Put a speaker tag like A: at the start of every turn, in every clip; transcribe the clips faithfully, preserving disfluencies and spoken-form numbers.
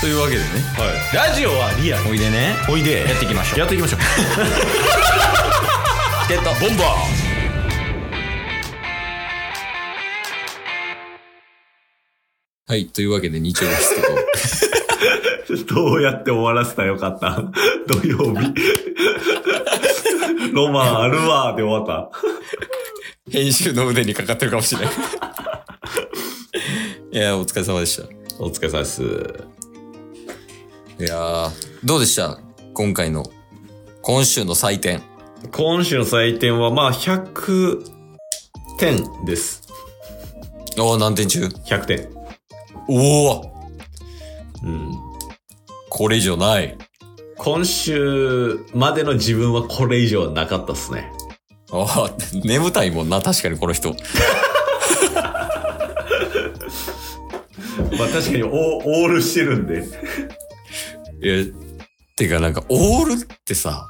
A: というわけでね、
B: はい、ラジオはリアル。
A: おいでね、
B: おいで
A: やっていきましょう。
B: やっていきましょう。
A: チケットボンバー。はい、というわけで日曜です
B: けどどうやって終わらせたらよかった土曜日ロマンあるわーで終わった。
A: 編集の腕にかかってるかもしれないいやー、お疲れ様でした。
B: お疲れ様です。
A: いやー、どうでした今回の今週の採点。
B: 今週の採点はまあひゃくてんです。
A: おー、何点中 ?
B: ひゃくてん。
A: おお、
B: うん。
A: これ以上ない。
B: 今週までの自分はこれ以上はなかったっすね。
A: ああ、眠たいもんな、確かにこの人。
B: まあ確かにオールしてるんで。
A: いや、てかなんかオールってさ、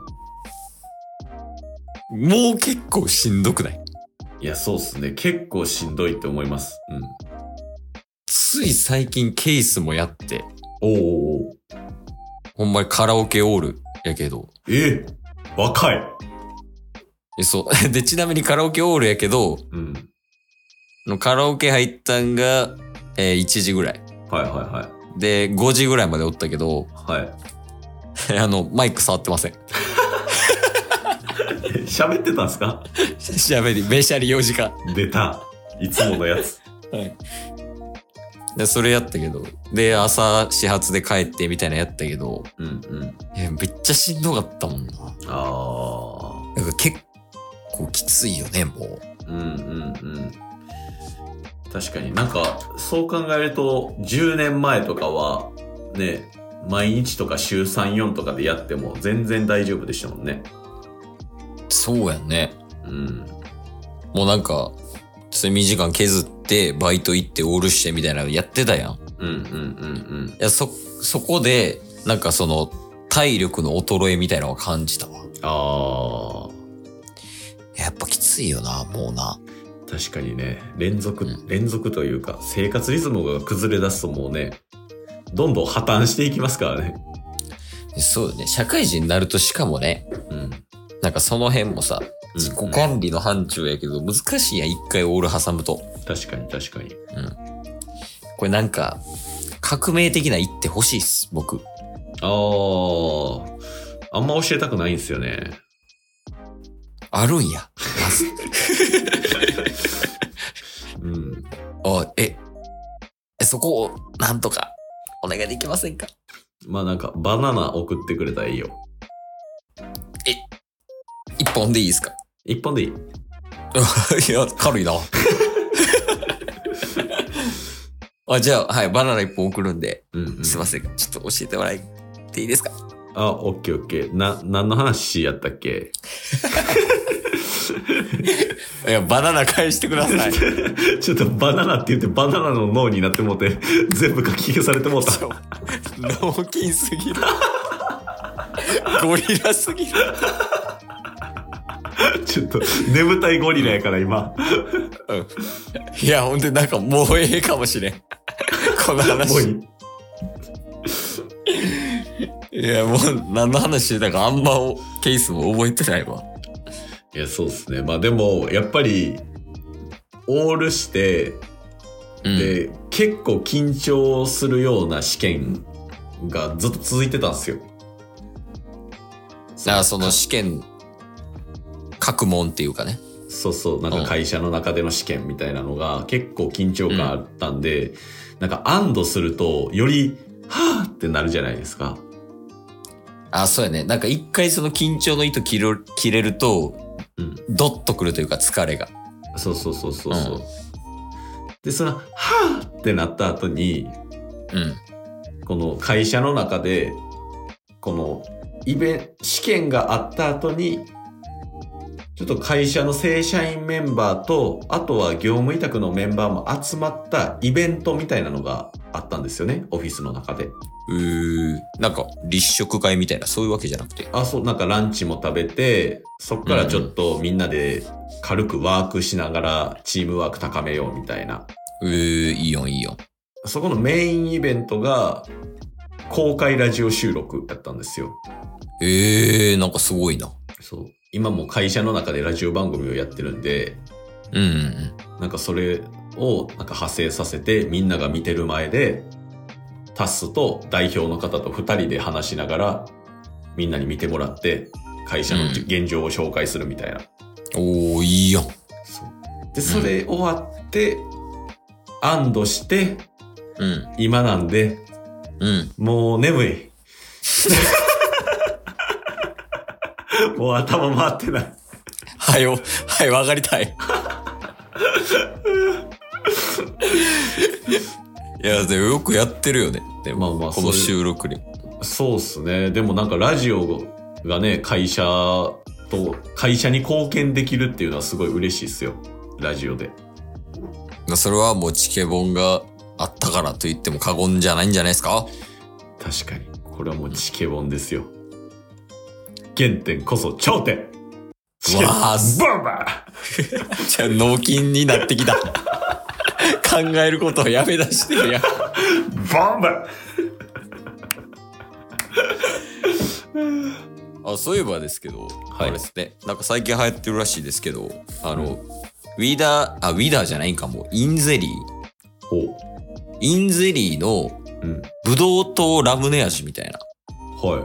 A: うん、もう結構しんどくない？
B: いや、そうっすね。結構しんどいって思います。うん。
A: つい最近ケースもやって。
B: おーおー。
A: ほんまにカラオケオールやけど。
B: え若い。
A: え、そう。で、ちなみにカラオケオールやけど、うん。のカラオケ入ったんが、えー、いちじぐらい。
B: はいはいはい。
A: で、ごじぐらいまでおったけど、
B: はい。
A: あの、マイク触ってません。
B: 喋ってたんすか？
A: 喋り、べしゃりよじかん。
B: 出た。いつものやつ。
A: はい。で、それやったけど、で、朝始発で帰ってみたいなやったけど、うんうん。いや、めっちゃしんどかったもんな。ああ。なんか結構きついよね、もう。うんうんうん。
B: 確かになんか、そう考えると、じゅうねんまえとかは、ね、毎日とか週さん、よんとかでやっても全然大丈夫でしたもんね。
A: そうやね。うん。もうなんか、睡眠時間削ってバイト行ってオールしてみたいなのやってたやん。うんうんうんうん。いや、そ、そこで、なんかその、体力の衰えみたいなのを感じたわ。ああ。やっぱきついよな、もうな。確
B: かにね、連続、うん、連続というか、生活リズムが崩れ出すともうね、どんどん破綻していきますからね。
A: そうよね。社会人になるとしかもね、うん。なんかその辺もさ、自己管理の範疇やけど、難しいやん、一回オール挟むと。
B: 確かに確かに。
A: うん。これなんか、革命的な一手欲しいっす、僕。
B: あー、あんま教えたくないんすよね。
A: あるんや。まず。うん。あ、え、え、そこを、なんとか、お願いできませんか？
B: まあなんか、バナナ送ってくれたらいいよ。
A: え、一本でいいですか？
B: 一本でいい。
A: いや、軽いな。あ、じゃあ、はい、バナナ一本送るんで、うんうん、すいません。ちょっと教えてもらっていいですか？
B: あ、オッケーオッケー。な、何の話やったっけ？
A: いや、バナナ返してください。
B: ちょっとバナナって言ってバナナの脳になってもうて、全部書き消されてもうた。
A: 脳筋すぎる。ゴリラすぎる。
B: ちょっと、眠たいゴリラやから今。
A: うん。いや、ほんでなんかもうええかもしれん。この話。もういい。いや、もう何の話してたかあんまケースも覚えてないわ。
B: いや、そうですね。まあでも、やっぱり、オールして、うん、で、結構緊張するような試験がずっと続いてたんですよ。
A: ああ、その試験、各問っていうかね。
B: そうそう。なんか会社の中での試験みたいなのが結構緊張感あったんで、うん、なんか安堵すると、より、はぁってなるじゃないですか。
A: あ、そうやね。なんか一回その緊張の糸切る、切れると、うん、ドッとくるというか疲れが。
B: そうそうそうそうそう、うん。で、その、はぁってなった後に、うん。この会社の中で、この、イベント、試験があった後に、ちょっと会社の正社員メンバーと、あとは業務委託のメンバーも集まったイベントみたいなのがあったんですよね、オフィスの中で。
A: うー、なんか立食会みたいなそういうわけじゃなくて。
B: あ、そう、なんかランチも食べて、そっからちょっとみんなで軽くワークしながらチームワーク高めようみたいな。
A: うー、いいよいいよ。
B: そこのメインイベントが公開ラジオ収録だったんですよ。
A: ええー、なんかすごいな。
B: そう。今も会社の中でラジオ番組をやってるんで、
A: うんうんうん。
B: なんかそれをなんか派生させてみんなが見てる前で、タスと代表の方と二人で話しながらみんなに見てもらって会社の現状を紹介するみたいな。
A: うん、おー、いいやん。
B: そう。で、それ終わって、うん、安堵して、
A: うん、
B: 今なんで、
A: うん、
B: もう眠い。もう頭回ってない。
A: はよ、はい、上がりたい。いや、でもよくやってるよね。でもまあまあ、この収録に。
B: そうっすね。でもなんかラジオがね、会社と、会社に貢献できるっていうのはすごい嬉しいっすよ。ラジオで。
A: それはもうチケボンがあったからと言っても過言じゃないんじゃないですか？
B: 確かに。これはもうチケボンですよ。原点こそ頂点。チケボンバンバ
A: ーじゃあ脳筋になってきた。考えることをやめ出してるやん。
B: バンバ
A: ンあ、そういえばですけど、はい、あれですね。なんか最近流行ってるらしいですけど、あの、うん、ウィダー、あ、ウィダーじゃないんかも。インゼリー。
B: ほう。
A: インゼリーの、ブドウ糖ラムネ味みたいな。
B: はい。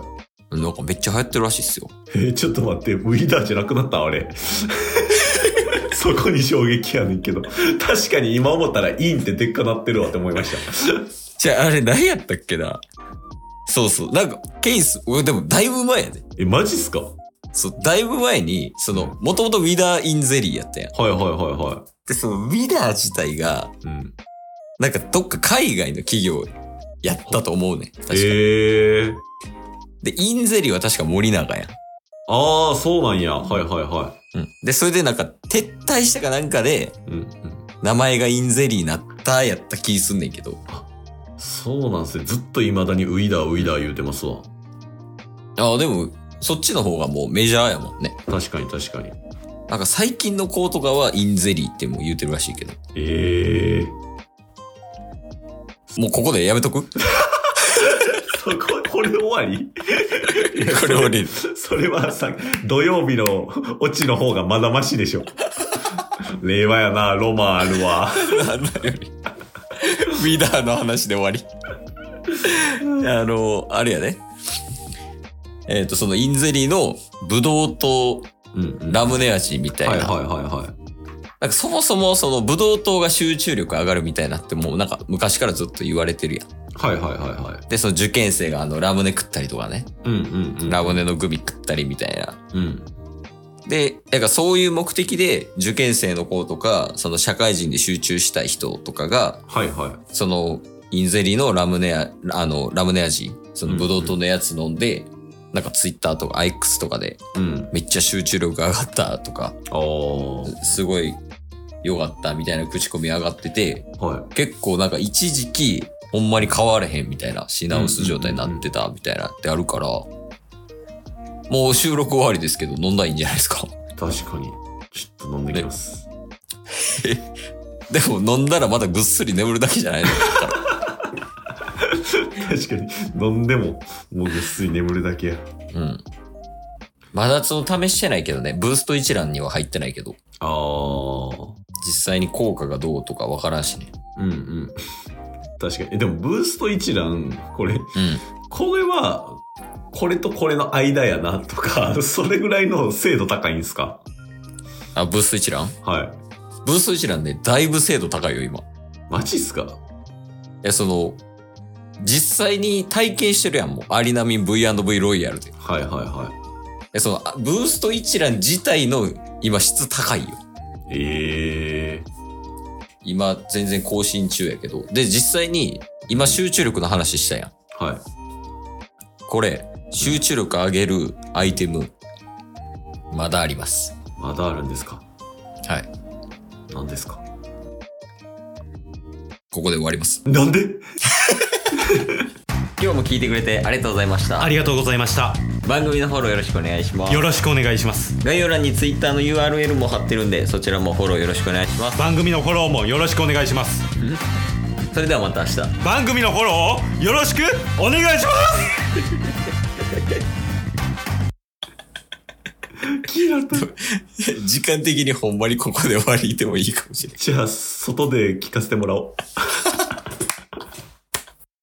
A: なんかめっちゃ流行ってるらしいっすよ。
B: えー、ちょっと待って、ウィダーじゃなくなったあれ。そこに衝撃やねんけど。確かに今思ったらインってでっかなってるわって思いました。
A: じゃああれ何やったっけな。そうそう。なんかケース、俺でもだいぶ前やで。
B: え、マジっすか？
A: そう、だいぶ前に、その、もともとウィダーインゼリーやったやん。
B: はいはいはいはい。
A: で、そのウィダー自体が、うん、なんかどっか海外の企業やったと思うね。確かに。へ
B: ー。
A: で、インゼリーは確か森永やん。
B: ああ、そうなんや。はいはいはい。
A: うん。で、それでなんか撤退したかなんかで、うんうん、名前がインゼリーになったやった気すんねんけど。
B: そうなんすね。ずっと未だにウィダーウィダー言うてますわ。
A: ああ、でも、そっちの方がもうメジャーやもんね。
B: 確かに確かに。
A: なんか最近の子とかはインゼリーっても言うてるらしいけど。
B: ええ
A: ー。もうここでやめとく
B: そこ、これ終わり
A: これ終わり。
B: それはさ、土曜日のオチの方がまだマシでしょ。令和やな、ロマンあるわ。
A: ウィダーの話で終わり。あの、あれやね。えっと、そのインゼリーのブドウとラムネ味みたいな。
B: はいはいはいはい。
A: なんかそもそもそのブドウ糖が集中力上がるみたいなってもうなんか昔からずっと言われてるやん。
B: はいはいはいはい。
A: で、その受験生があのラムネ食ったりとかね。
B: うんうんうん。
A: ラムネのグミ食ったりみたいな。
B: うん。
A: で、だからそういう目的で受験生の子とか、その社会人で集中したい人とかが、
B: はいはい。
A: そのインゼリーのラムネ、あの、ラムネ味、そのブドウ糖のやつ飲んで、うんうん、なんかツイッターとかアイエックスとかで、めっちゃ集中力上がったとか、
B: うん、
A: すごい良かったみたいな口コミ上がってて、
B: はい、
A: 結構なんか一時期ほんまに変われへんみたいな品薄状態になってたみたいなってあるから、もう収録終わりですけど飲んだらいいんじゃないですか。
B: 確かに。ちょっと飲んできます。
A: でも飲んだらまたぐっすり眠るだけじゃないの
B: 確かに。飲んでも、もうぐっすり眠るだけや。
A: うん。まだその試してないけどね、ブースト一覧には入ってないけど。
B: ああ。
A: 実際に効果がどうとかわからんしね。
B: うんうん。確かに。え、でもブースト一覧、これ、うん、これは、これとこれの間やなとか、それぐらいの精度高いんですか？
A: あ、ブースト一覧？
B: はい。
A: ブースト一覧ね、だいぶ精度高いよ、今。
B: マジっすか？
A: いや、その、実際に体験してるやん、もう。アリナミン ブイアンドブイ ロイヤルで。
B: はいはいはい。
A: え、その、ブースト一覧自体の今質高いよ。
B: ええー。
A: 今、全然更新中やけど。で、実際に、今集中力の話したやん。
B: はい。
A: これ、集中力上げるアイテム、まだあります。
B: まだあるんですか？
A: はい。
B: 何ですか？
A: ここで終わります。
B: なんで？
A: 今日も聞いてくれてありがとうございました。
C: ありがとうございました。
A: 番組のフォローよろしくお願いします。
C: よろしくお願いします。
A: 概要欄に Twitter の ユーアールエル も貼ってるんで、そちらもフォローよろしくお願いします。
C: 番組のフォローもよろしくお願いします。
B: それではまた明日。
C: 番組のフォローをよろしくお願いします
B: キラと
A: 時間的にほんまにここで終わりでもいいかもしれない。
B: じゃあ外で聞かせてもらおう。